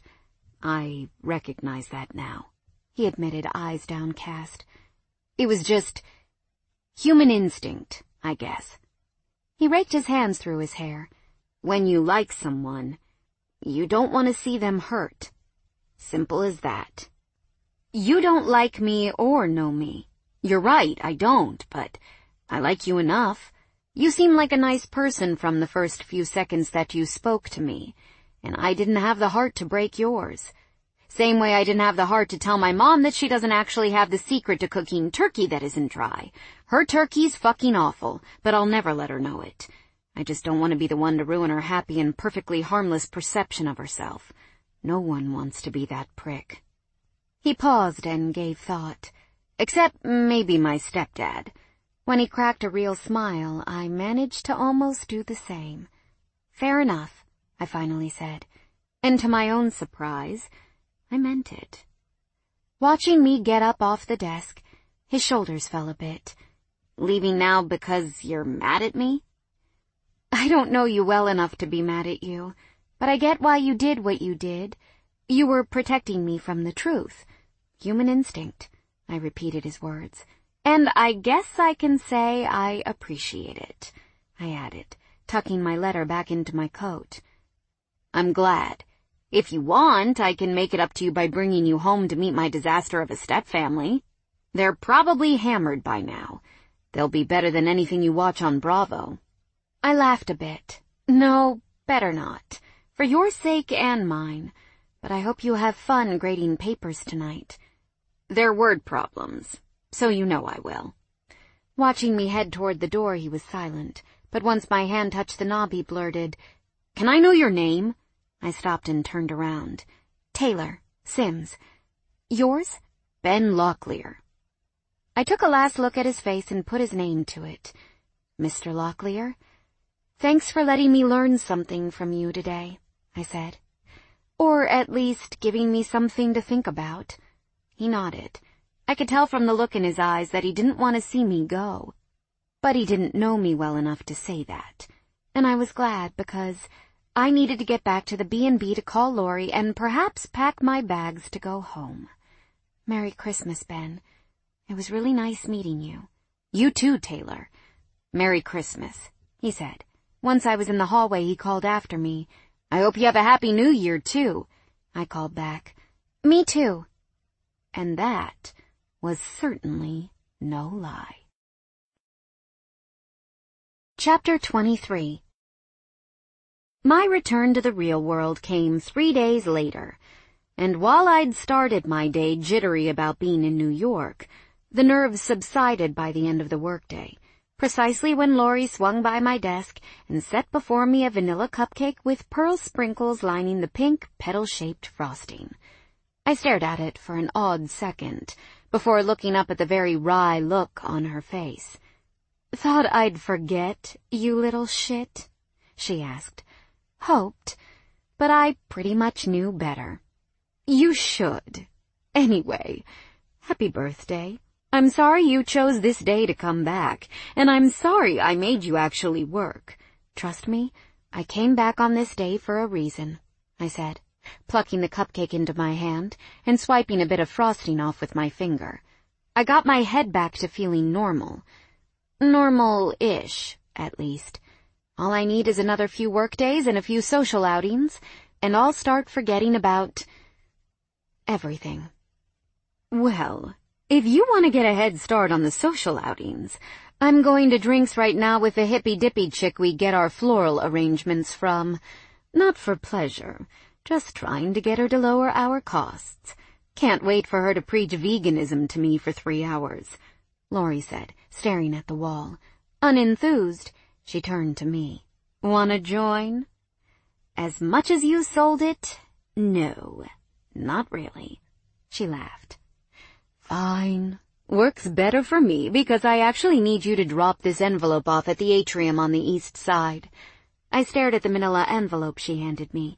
I recognize that now, he admitted, eyes downcast. It was just human instinct, I guess. He raked his hands through his hair. When you like someone, you don't want to see them hurt. Simple as that. You don't like me or know me. You're right, I don't, but I like you enough. You seem like a nice person from the first few seconds that you spoke to me, and I didn't have the heart to break yours. Same way I didn't have the heart to tell my mom that she doesn't actually have the secret to cooking turkey that isn't dry. Her turkey's fucking awful, but I'll never let her know it. I just don't want to be the one to ruin her happy and perfectly harmless perception of herself. No one wants to be that prick. He paused and gave thought. Except maybe my stepdad. When he cracked a real smile, I managed to almost do the same. Fair enough, I finally said. And to my own surprise, I meant it. Watching me get up off the desk, his shoulders fell a bit. Leaving now because you're mad at me? I don't know you well enough to be mad at you, but I get why you did what you did. You were protecting me from the truth. Human instinct, I repeated his words. And I guess I can say I appreciate it, I added, tucking my letter back into my coat. I'm glad. If you want, I can make it up to you by bringing you home to meet my disaster of a stepfamily. They're probably hammered by now. They'll be better than anything you watch on Bravo. I laughed a bit. No, better not. For your sake and mine. But I hope you have fun grading papers tonight. They're word problems, so you know I will. Watching me head toward the door, he was silent, but once my hand touched the knob, he blurted, Can I know your name? I stopped and turned around. Taylor, Sims. Yours? Ben Locklear. I took a last look at his face and put his name to it. Mister Locklear? Thanks for letting me learn something from you today, I said. Or at least giving me something to think about. He nodded. I could tell from the look in his eyes that he didn't want to see me go. But he didn't know me well enough to say that. And I was glad because I needed to get back to the B and B to call Laurie and perhaps pack my bags to go home. Merry Christmas, Ben. It was really nice meeting you. You too, Taylor. Merry Christmas, he said. Once I was in the hallway, he called after me. I hope you have a happy new year, too. I called back. Me too. And that was certainly no lie. Chapter twenty-three. My return to the real world came three days later, and while I'd started my day jittery about being in New York, the nerves subsided by the end of the workday, precisely when Laurie swung by my desk and set before me a vanilla cupcake with pearl sprinkles lining the pink, petal-shaped frosting. I stared at it for an odd second, before looking up at the very wry look on her face. Thought I'd forget, you little shit? She asked. Hoped, but I pretty much knew better. You should. Anyway, happy birthday. I'm sorry you chose this day to come back, and I'm sorry I made you actually work. Trust me, I came back on this day for a reason, I said, plucking the cupcake into my hand and swiping a bit of frosting off with my finger. I got my head back to feeling normal. Normal-ish, at least. All I need is another few work days and a few social outings, and I'll start forgetting about everything. Well, if you want to get a head start on the social outings, I'm going to drinks right now with the hippy-dippy chick we get our floral arrangements from. Not for pleasure, just trying to get her to lower our costs. Can't wait for her to preach veganism to me for three hours, Laurie said, staring at the wall. Unenthused, she turned to me. Wanna join? As much as you sold it? No, not really. She laughed. Fine. Works better for me because I actually need you to drop this envelope off at the atrium on the east side. I stared at the manila envelope she handed me.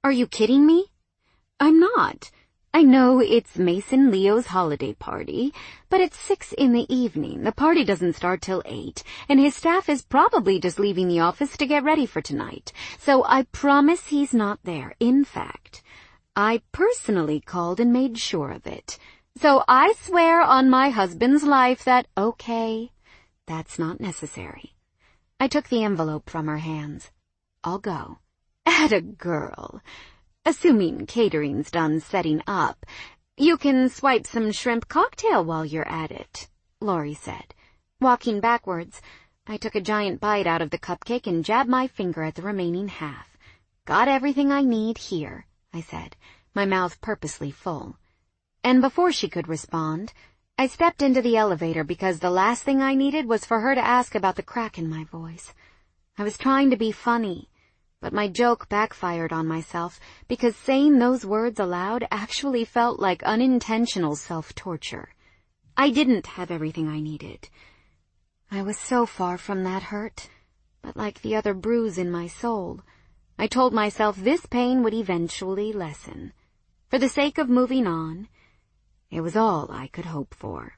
Are you kidding me? I'm not. I know it's Mason Leo's holiday party, but it's six in the evening. The party doesn't start till eight, and his staff is probably just leaving the office to get ready for tonight. So I promise he's not there. In fact, I personally called and made sure of it. So I swear on my husband's life that, okay, that's not necessary. I took the envelope from her hands. I'll go. Atta girl. Assuming catering's done setting up, you can swipe some shrimp cocktail while you're at it, Laurie said. Walking backwards, I took a giant bite out of the cupcake and jabbed my finger at the remaining half. Got everything I need here, I said, my mouth purposely full. And before she could respond, I stepped into the elevator because the last thing I needed was for her to ask about the crack in my voice. I was trying to be funny, but my joke backfired on myself because saying those words aloud actually felt like unintentional self-torture. I didn't have everything I needed. I was so far from that hurt, but like the other bruise in my soul, I told myself this pain would eventually lessen. For the sake of moving on, it was all I could hope for.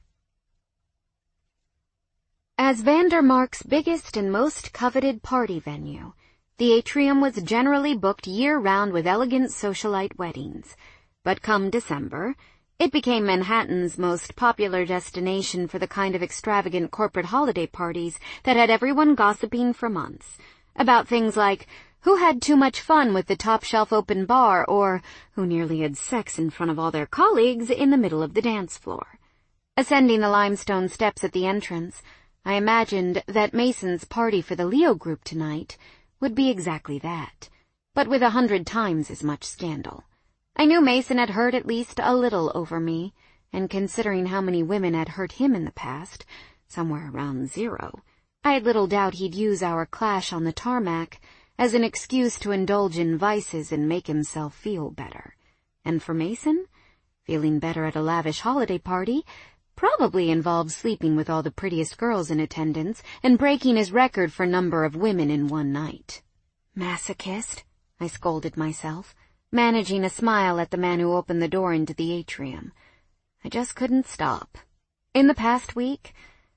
As Vandermark's biggest and most coveted party venue, the atrium was generally booked year-round with elegant socialite weddings. But come December, it became Manhattan's most popular destination for the kind of extravagant corporate holiday parties that had everyone gossiping for months, about things like who had too much fun with the top-shelf open bar or who nearly had sex in front of all their colleagues in the middle of the dance floor. Ascending the limestone steps at the entrance, I imagined that Mason's party for the Leo group tonight would be exactly that, but with a hundred times as much scandal. I knew Mason had heard at least a little over me, and considering how many women had hurt him in the past, somewhere around zero, I had little doubt he'd use our clash on the tarmac as an excuse to indulge in vices and make himself feel better. And for Mason, feeling better at a lavish holiday party probably involved sleeping with all the prettiest girls in attendance and breaking his record for number of women in one night. Masochist, I scolded myself, managing a smile at the man who opened the door into the atrium. I just couldn't stop. In the past week,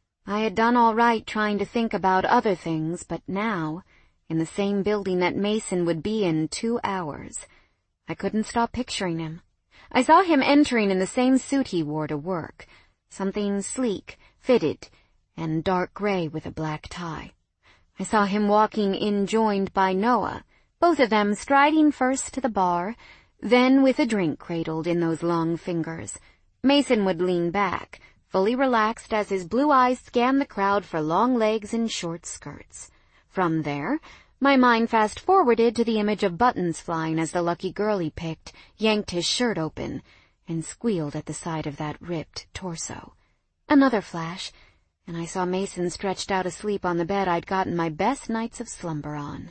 I had done all right trying to think about other things, but now, in the same building that Mason would be in two hours, I couldn't stop picturing him. I saw him entering in the same suit he wore to work, something sleek, fitted, and dark gray with a black tie. I saw him walking in joined by Noah, both of them striding first to the bar, then with a drink cradled in those long fingers. Mason would lean back, fully relaxed as his blue eyes scanned the crowd for long legs and short skirts. From there, my mind fast-forwarded to the image of buttons flying as the lucky girl he picked yanked his shirt open and squealed at the sight of that ripped torso. Another flash, and I saw Mason stretched out asleep on the bed I'd gotten my best nights of slumber on.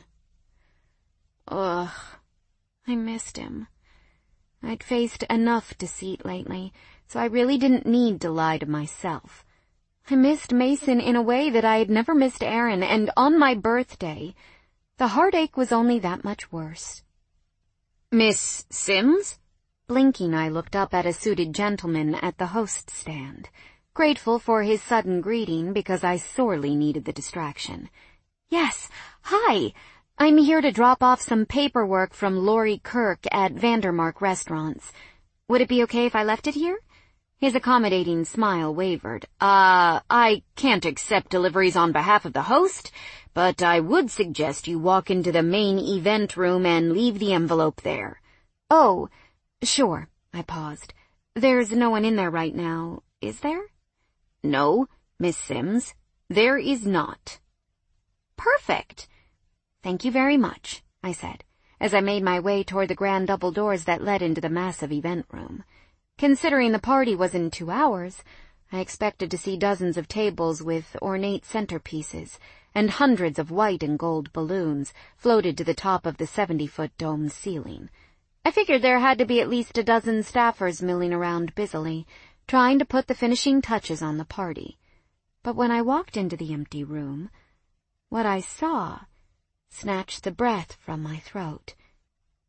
Ugh, I missed him. I'd faced enough deceit lately, so I really didn't need to lie to myself. I missed Mason in a way that I had never missed Aaron, and on my birthday, the heartache was only that much worse. Miss Sims? Blinking, I looked up at a suited gentleman at the host stand, grateful for his sudden greeting because I sorely needed the distraction. Yes, hi. I'm here to drop off some paperwork from Laurie Kirk at Vandermark Restaurants. Would it be okay if I left it here? His accommodating smile wavered. Uh, I can't accept deliveries on behalf of the host, but I would suggest you walk into the main event room and leave the envelope there. Oh, sure, I paused. There's no one in there right now, is there? No, Miss Sims, there is not. Perfect. Thank you very much, I said, as I made my way toward the grand double doors that led into the massive event room. Considering the party was in two hours, I expected to see dozens of tables with ornate centerpieces and hundreds of white and gold balloons floated to the top of the seventy-foot domed ceiling. I figured there had to be at least a dozen staffers milling around busily, trying to put the finishing touches on the party. But when I walked into the empty room, what I saw snatched the breath from my throat.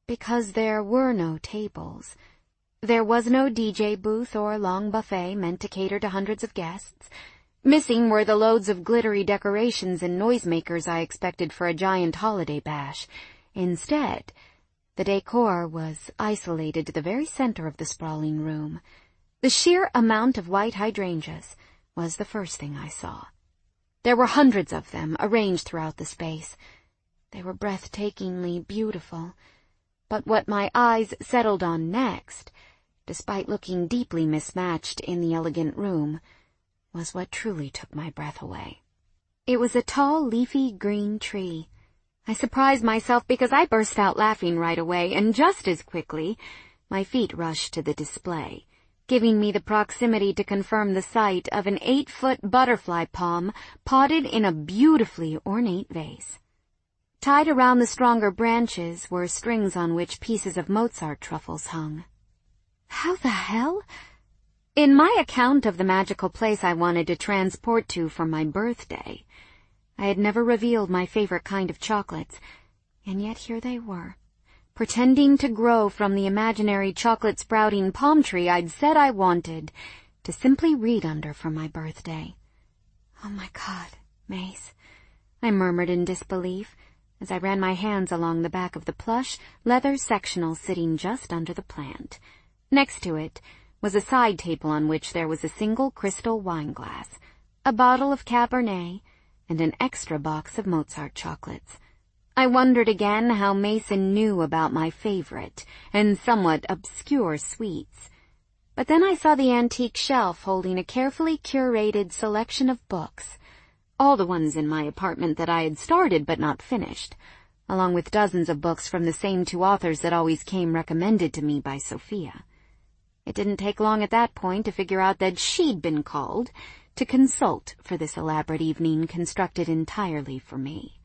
because there were no tables. There was no D J booth or long buffet meant to cater to hundreds of guests. Missing were the loads of glittery decorations and noisemakers I expected for a giant holiday bash. Instead, the decor was isolated to the very center of the sprawling room. The sheer amount of white hydrangeas was the first thing I saw. There were hundreds of them arranged throughout the space. They were breathtakingly beautiful. But what my eyes settled on next, despite looking deeply mismatched in the elegant room, was what truly took my breath away. It was a tall, leafy green tree. I surprised myself because I burst out laughing right away, and just as quickly, my feet rushed to the display, giving me the proximity to confirm the sight of an eight-foot butterfly palm potted in a beautifully ornate vase. Tied around the stronger branches were strings on which pieces of Mozart truffles hung. How the hell? In my account of the magical place I wanted to transport to for my birthday, I had never revealed my favorite kind of chocolates, and yet here they were, pretending to grow from the imaginary chocolate-sprouting palm tree I'd said I wanted to simply read under for my birthday. Oh my God, Mace, I murmured in disbelief as I ran my hands along the back of the plush, leather sectional sitting just under the plant. Next to it was a side table on which there was a single crystal wine glass, a bottle of Cabernet, and an extra box of Mozart chocolates. I wondered again how Mason knew about my favorite and somewhat obscure sweets. But then I saw the antique shelf holding a carefully curated selection of books, all the ones in my apartment that I had started but not finished, along with dozens of books from the same two authors that always came recommended to me by Sophia. It didn't take long at that point to figure out that she'd been called to consult for this elaborate evening constructed entirely for me.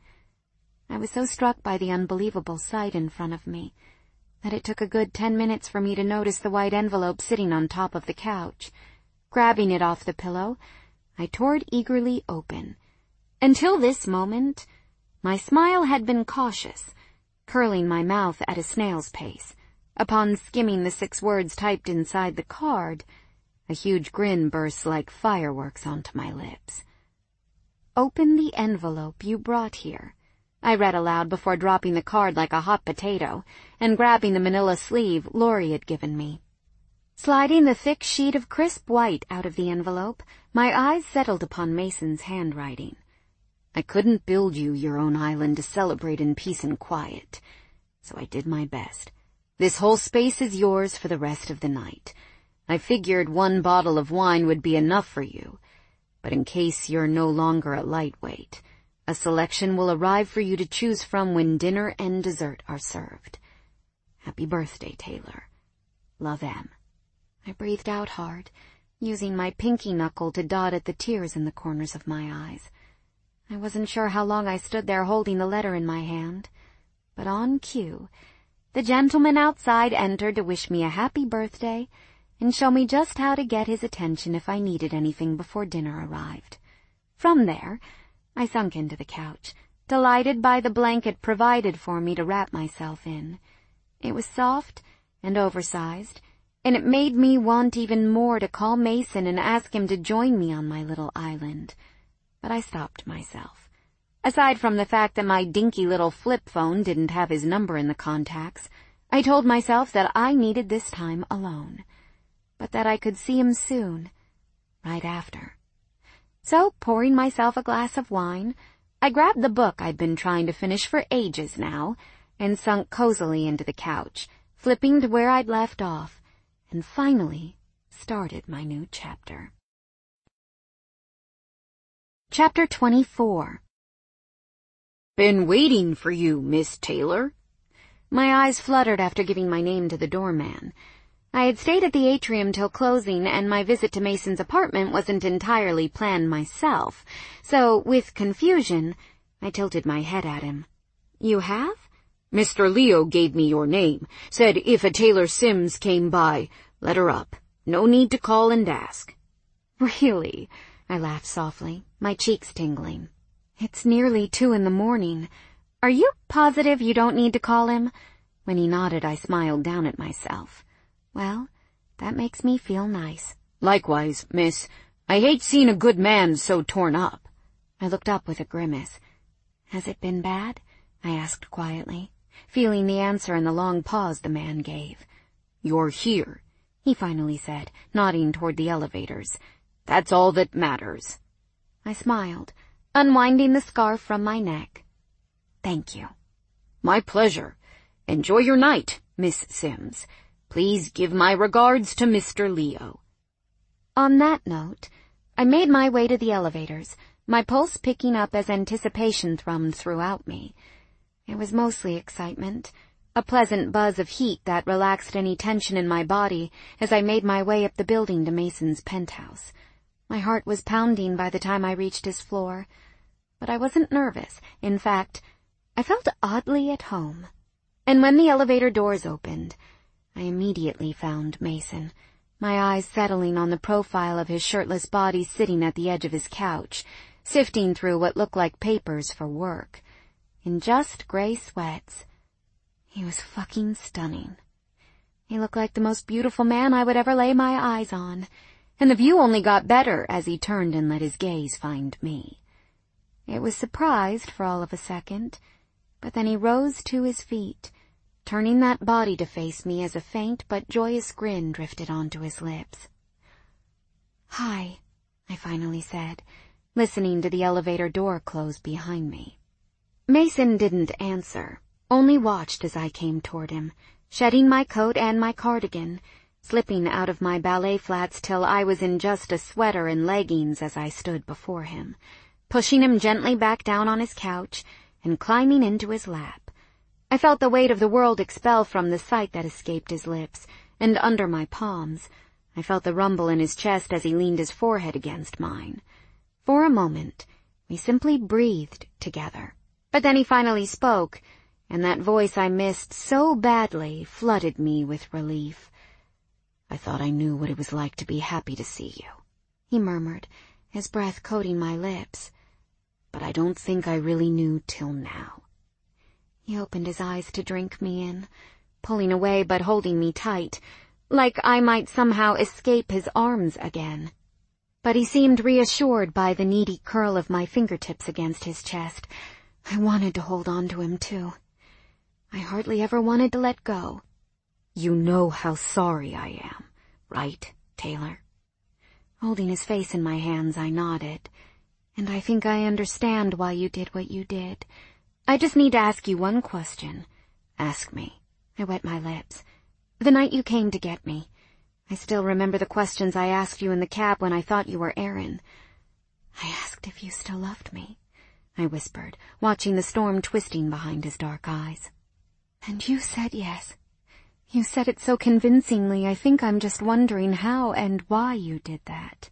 I was so struck by the unbelievable sight in front of me that it took a good ten minutes for me to notice the white envelope sitting on top of the couch. Grabbing it off the pillow, I tore it eagerly open. Until this moment, my smile had been cautious, curling my mouth at a snail's pace. Upon skimming the six words typed inside the card, a huge grin burst like fireworks onto my lips. "Open the envelope you brought here," I read aloud before dropping the card like a hot potato and grabbing the manila sleeve Laurie had given me. Sliding the thick sheet of crisp white out of the envelope, my eyes settled upon Mason's handwriting. "I couldn't build you your own island to celebrate in peace and quiet, so I did my best. This whole space is yours for the rest of the night. I figured one bottle of wine would be enough for you, but in case you're no longer a lightweight, a selection will arrive for you to choose from when dinner and dessert are served. Happy birthday, Taylor. Love, M." I breathed out hard, using my pinky knuckle to dot at the tears in the corners of my eyes. I wasn't sure how long I stood there holding the letter in my hand, but on cue, the gentleman outside entered to wish me a happy birthday and show me just how to get his attention if I needed anything before dinner arrived. From there, I sunk into the couch, delighted by the blanket provided for me to wrap myself in. It was soft and oversized, and it made me want even more to call Mason and ask him to join me on my little island. But I stopped myself. Aside from the fact that my dinky little flip phone didn't have his number in the contacts, I told myself that I needed this time alone, but that I could see him soon, right after. So, pouring myself a glass of wine, I grabbed the book I'd been trying to finish for ages now, and sunk cozily into the couch, flipping to where I'd left off, and finally started my new chapter. Chapter twenty-four. "Been waiting for you, Miss Taylor." My eyes fluttered after giving my name to the doorman. I had stayed at the atrium till closing, and my visit to Mason's apartment wasn't entirely planned myself, so, with confusion, I tilted my head at him. "You have?" "Mister Leo gave me your name. Said if a Taylor Sims came by, let her up. No need to call and ask." "Really?" I laughed softly, my cheeks tingling. "It's nearly two in the morning. Are you positive you don't need to call him? When he nodded, I smiled down at myself. Well, that makes me feel nice. Likewise, miss. I hate seeing a good man so torn up. I looked up with a grimace. Has it been bad? I asked quietly, feeling the answer in the long pause the man gave. You're here, he finally said, nodding toward the elevators. That's all that matters. I smiled, unwinding the scarf from my neck. Thank you. My pleasure. Enjoy your night, Miss Sims. Please give my regards to Mister Leo. On that note, I made my way to the elevators, my pulse picking up as anticipation thrummed throughout me. It was mostly excitement, a pleasant buzz of heat that relaxed any tension in my body as I made my way up the building to Mason's penthouse. My heart was pounding by the time I reached his floor, but I wasn't nervous. In fact, I felt oddly at home. And when the elevator doors opened, I immediately found Mason, my eyes settling on the profile of his shirtless body sitting at the edge of his couch, sifting through what looked like papers for work, in just gray sweats. He was fucking stunning. He looked like the most beautiful man I would ever lay my eyes on, and the view only got better as he turned and let his gaze find me. It was surprised for all of a second, but then he rose to his feet, turning that body to face me as a faint but joyous grin drifted onto his lips. Hi, I finally said, listening to the elevator door close behind me. Mason didn't answer, only watched as I came toward him, shedding my coat and my cardigan, slipping out of my ballet flats till I was in just a sweater and leggings as I stood before him, pushing him gently back down on his couch and climbing into his lap. I felt the weight of the world expel from the sight that escaped his lips, and under my palms, I felt the rumble in his chest as he leaned his forehead against mine. For a moment, we simply breathed together. But then he finally spoke, and that voice I missed so badly flooded me with relief. I thought I knew what it was like to be happy to see you, he murmured, his breath coating my lips. But I don't think I really knew till now. He opened his eyes to drink me in, pulling away but holding me tight, like I might somehow escape his arms again. But he seemed reassured by the needy curl of my fingertips against his chest. I wanted to hold on to him, too. I hardly ever wanted to let go. You know how sorry I am, right, Taylor? Holding his face in my hands, I nodded. And I think I understand why you did what you did. I just need to ask you one question. Ask me. I wet my lips. The night you came to get me, I still remember the questions I asked you in the cab when I thought you were Aaron. I asked if you still loved me, I whispered, watching the storm twisting behind his dark eyes. And you said yes. You said it so convincingly, I think I'm just wondering how and why you did that.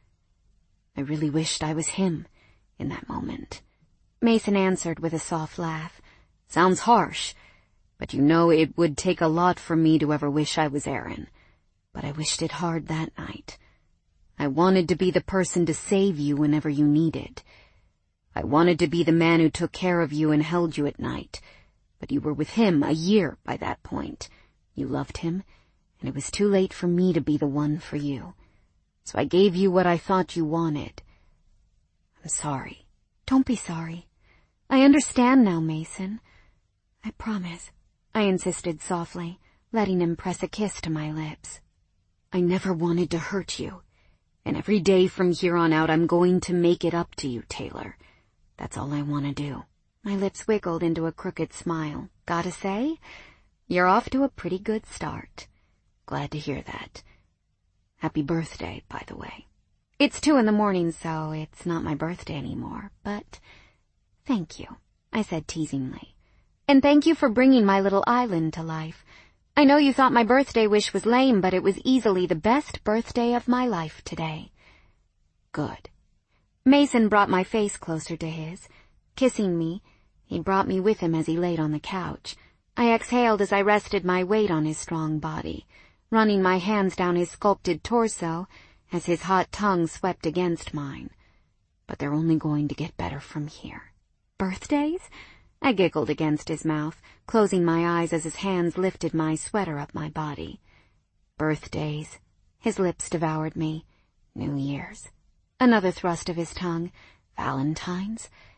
I really wished I was him in that moment. Mason answered with a soft laugh. Sounds harsh, but you know it would take a lot for me to ever wish I was Aaron. But I wished it hard that night. I wanted to be the person to save you whenever you needed. I wanted to be the man who took care of you and held you at night. But you were with him a year by that point. You loved him, and it was too late for me to be the one for you. So I gave you what I thought you wanted. I'm sorry. Don't be sorry. I understand now, Mason. I promise, I insisted softly, letting him press a kiss to my lips. I never wanted to hurt you, and every day from here on out I'm going to make it up to you, Taylor. That's all I want to do. My lips wiggled into a crooked smile. Gotta say, you're off to a pretty good start. Glad to hear that. Happy birthday, by the way. It's two in the morning, so it's not my birthday anymore, but thank you, I said teasingly. And thank you for bringing my little island to life. I know you thought my birthday wish was lame, but it was easily the best birthday of my life today. Good. Mason brought my face closer to his. Kissing me, he brought me with him as he laid on the couch. I exhaled as I rested my weight on his strong body, running my hands down his sculpted torso as his hot tongue swept against mine. But they're only going to get better from here. Birthdays? I giggled against his mouth, closing my eyes as his hands lifted my sweater up my body. Birthdays. His lips devoured me. New Year's. Another thrust of his tongue. Valentine's.